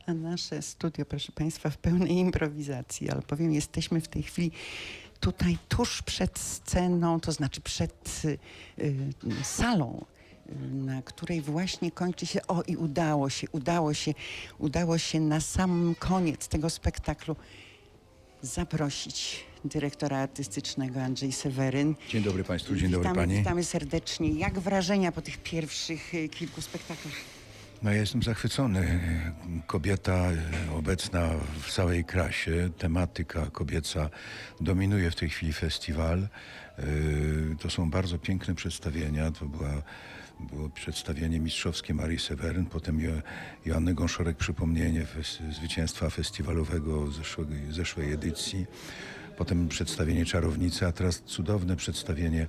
A nasze studio, proszę Państwa, w pełnej improwizacji, albowiem jesteśmy w tej chwili tutaj tuż przed sceną, to znaczy przed salą, na której właśnie kończy się, i udało się na sam koniec tego spektaklu zaprosić dyrektora artystycznego Andrzej Seweryn. Dzień dobry Państwu, dzień dobry Pani. Witamy serdecznie. Jak wrażenia po tych pierwszych kilku spektaklach? No ja jestem zachwycony. Kobieta obecna w całej krasie, tematyka kobieca dominuje w tej chwili festiwal. To są bardzo piękne przedstawienia. Było przedstawienie mistrzowskie Marii Seweryn, potem Joanny Gąszorek przypomnienie zwycięstwa festiwalowego zeszłej edycji. Potem przedstawienie Czarownicy, a teraz cudowne przedstawienie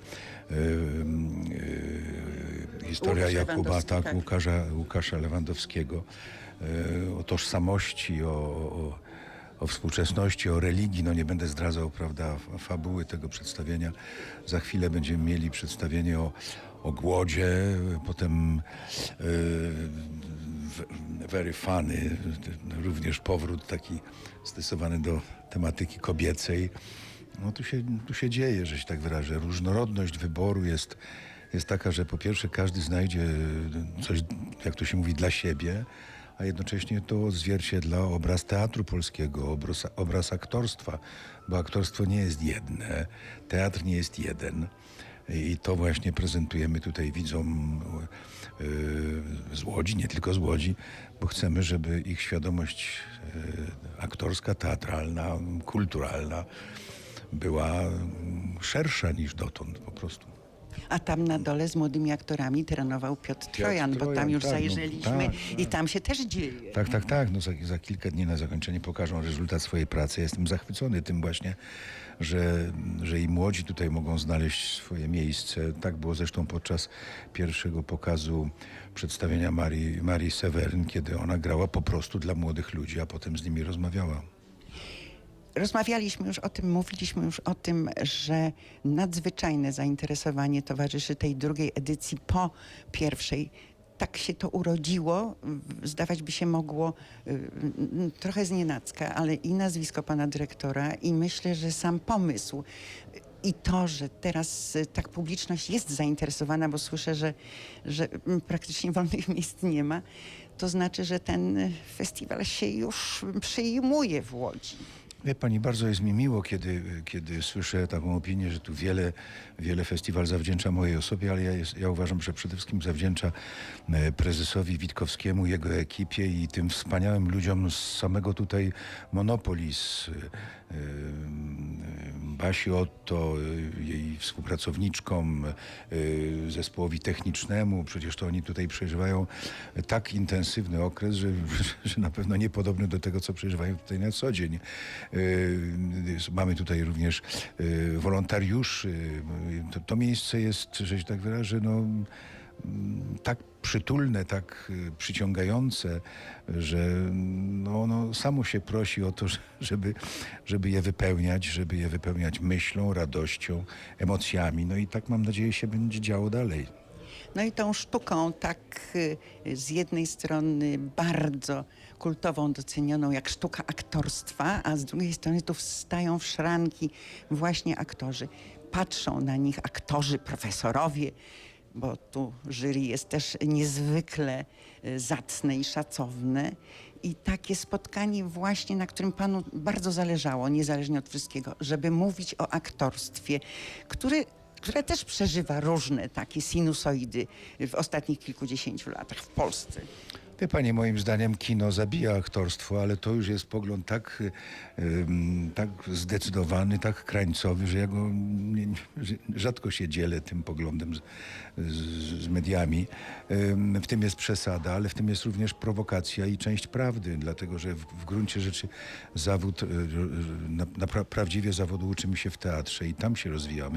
historia Jakuba, tak, Łukasza Lewandowskiego, o tożsamości, o współczesności, o religii. No nie będę zdradzał, prawda, fabuły tego przedstawienia. Za chwilę będziemy mieli przedstawienie o głodzie, potem Very Funny, również powrót taki stosowany do tematyki kobiecej. No tu się dzieje, że się tak wyrażę. Różnorodność wyboru jest taka, że po pierwsze każdy znajdzie coś, jak to się mówi, dla siebie, a jednocześnie to odzwierciedla obraz teatru polskiego, obraz aktorstwa, bo aktorstwo nie jest jedne, teatr nie jest jeden. I to właśnie prezentujemy tutaj widzom z Łodzi, nie tylko z Łodzi, bo chcemy, żeby ich świadomość aktorska, teatralna, kulturalna była szersza niż dotąd po prostu. A tam na dole z młodymi aktorami trenował Piotr Trojan, bo tam już tak, zajrzeliśmy tak. i tam się też dzieje. Tak. No za kilka dni na zakończenie pokażą rezultat swojej pracy. Jestem zachwycony tym właśnie, że i młodzi tutaj mogą znaleźć swoje miejsce. Tak było zresztą podczas pierwszego pokazu przedstawienia Marii Seweryn, kiedy ona grała po prostu dla młodych ludzi, a potem z nimi rozmawiała. Rozmawialiśmy już o tym, mówiliśmy już o tym, że nadzwyczajne zainteresowanie towarzyszy tej drugiej edycji po pierwszej. Tak się to urodziło, zdawać by się mogło trochę znienacka, ale i nazwisko pana dyrektora i myślę, że sam pomysł i to, że teraz tak publiczność jest zainteresowana, bo słyszę, że praktycznie wolnych miejsc nie ma, to znaczy, że ten festiwal się już przyjmuje w Łodzi. Wie Pani, bardzo jest mi miło, kiedy słyszę taką opinię, że tu wiele festiwal zawdzięcza mojej osobie, ale ja uważam, że przede wszystkim zawdzięcza prezesowi Witkowskiemu, jego ekipie i tym wspaniałym ludziom z samego tutaj Monopolis, Basi Otto, jej współpracowniczkom, zespołowi technicznemu. Przecież to oni tutaj przeżywają tak intensywny okres, że na pewno niepodobny do tego, co przeżywają tutaj na co dzień. Mamy tutaj również wolontariuszy. To miejsce jest, że się tak wyrażę, no, tak przytulne, tak przyciągające, że no, samo się prosi o to, żeby je wypełniać myślą, radością, emocjami. No i tak, mam nadzieję, się będzie działo dalej. No i tą sztuką tak z jednej strony bardzo kultową, docenioną jak sztuka aktorstwa, a z drugiej strony tu wstają w szranki właśnie aktorzy. Patrzą na nich aktorzy, profesorowie, bo tu jury jest też niezwykle zacne i szacowne. I takie spotkanie właśnie, na którym panu bardzo zależało, niezależnie od wszystkiego, żeby mówić o aktorstwie, które też przeżywa różne takie sinusoidy w ostatnich kilkudziesięciu latach w Polsce. Wie Pani, moim zdaniem kino zabija aktorstwo, ale to już jest pogląd tak zdecydowany, tak krańcowy, że ja go rzadko się dzielę tym poglądem z mediami. W tym jest przesada, ale w tym jest również prowokacja i część prawdy, dlatego że w gruncie rzeczy zawód, prawdziwie zawodu uczymy się w teatrze i tam się rozwijamy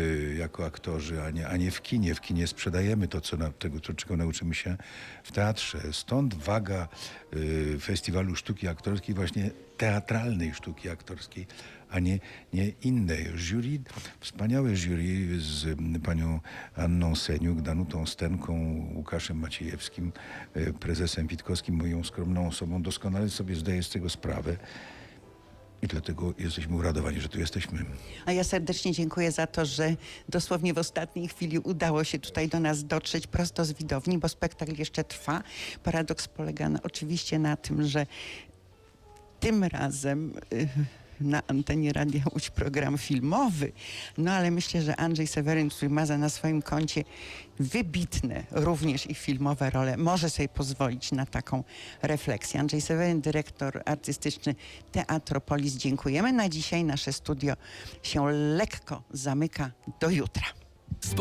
jako aktorzy, a nie w kinie. W kinie sprzedajemy to, czego nauczymy się w teatrze. pierwsze. Stąd waga Festiwalu Sztuki Aktorskiej, właśnie teatralnej sztuki aktorskiej, a nie innej. Jury, wspaniałe jury z panią Anną Seniuk, Danutą Stenką, Łukaszem Maciejewskim, prezesem Witkowskim, moją skromną osobą. Doskonale sobie zdaję z tego sprawę. I dlatego jesteśmy uradowani, że tu jesteśmy. A ja serdecznie dziękuję za to, że dosłownie w ostatniej chwili udało się tutaj do nas dotrzeć prosto z widowni, bo spektakl jeszcze trwa. Paradoks polega oczywiście na tym, że tym razem na antenie Radia Łódź program filmowy, no ale myślę, że Andrzej Seweryn, który ma na swoim koncie wybitne również i filmowe role, może sobie pozwolić na taką refleksję. Andrzej Seweryn, dyrektor artystyczny Teatropolis. Dziękujemy. Na dzisiaj nasze studio się lekko zamyka. Do jutra.